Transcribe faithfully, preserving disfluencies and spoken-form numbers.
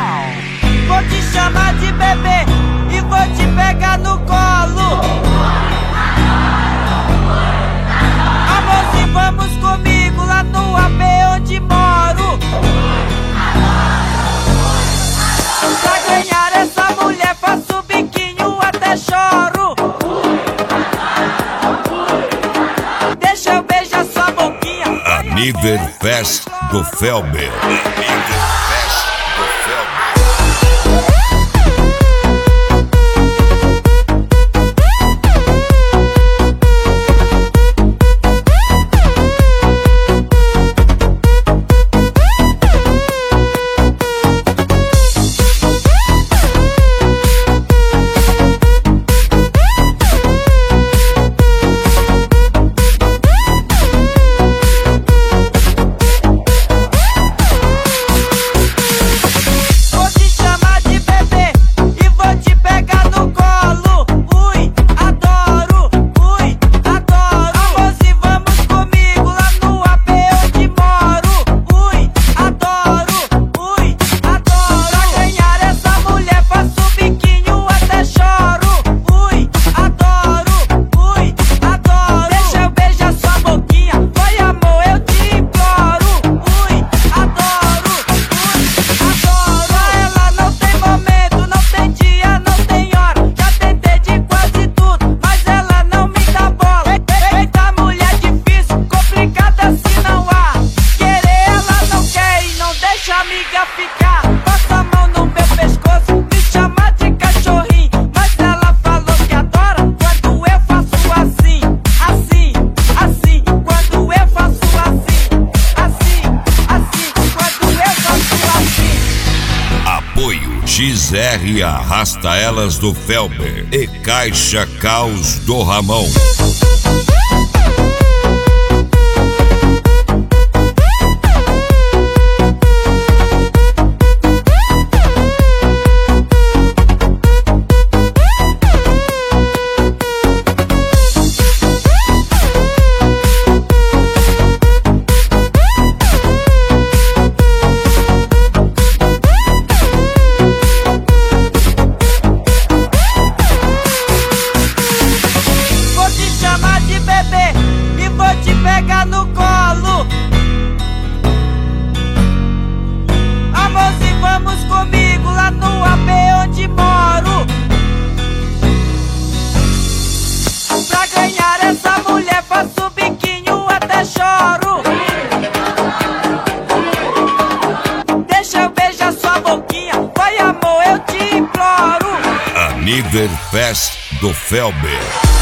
Vou te chamar de bebê e vou te pegar no colo. Amorzinho, vamos comigo lá no A P onde moro. Pra ganhar essa mulher faço o biquinho até choro. Deixa eu beijar sua boquinha. Aniverfest do Felber. Aniverfest do Felber. Ficar, passa a mão no meu pescoço, me chama de cachorrinho, mas ela falou que adora quando eu faço assim, assim, assim, quando eu faço assim, assim, assim, quando eu faço assim. Apoio X R Arrasta Elas do Felber e Caixa Caos do Ramon. Pegar no colo. Amorzinho, vamos comigo lá no A P onde moro. Pra ganhar essa mulher faço o biquinho até choro. Deixa eu beijar sua boquinha, vai amor, eu te imploro. Aniverfest do Felber.